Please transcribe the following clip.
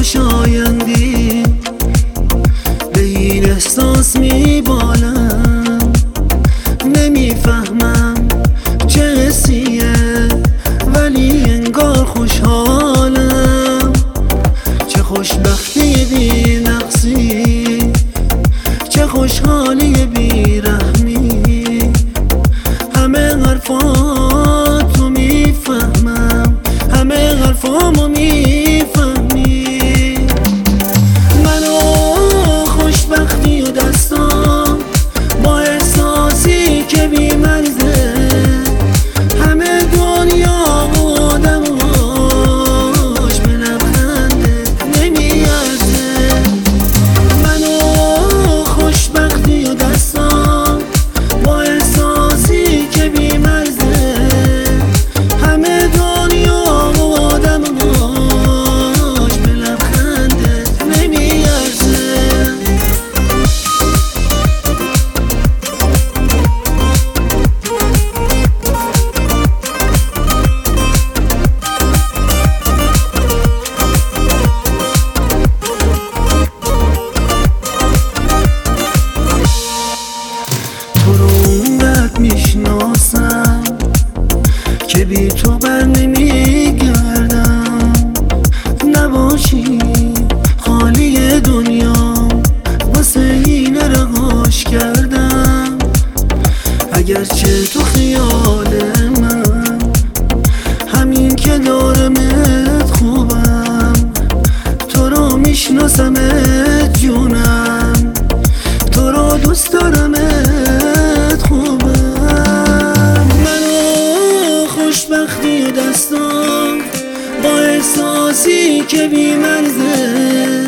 خوشایندی به این احساس میبالم. نمیفهمم چه حسیه ولی انگار خوشحالم. چه خوشبختی بی نقصی، چه خوشحالی بی رحمی. همه حرفاتو میفهمم، همه حرفامو میفهمی. منو خوشبختی و دستام با احساسی که بی مرزه. همه دنیا و آدماش به لبخنده نمیارزه. منو خوشبختی و دستام با احساسی که بی مرزه. همه دنیا و آدماش به لبخنده نمیارزه. تو رو اونقدر میشناسم که بی تو بر نمیگردم. نباشی خالی دنیا واسه این رهاش کردم. اگرچه تو خیال من همین که دارمت خوبم. تو رو میشناسمت جونم، تو رو دوست دارمت خوبم. منو خوشبختی و دستام با احساسی که بی مرزه.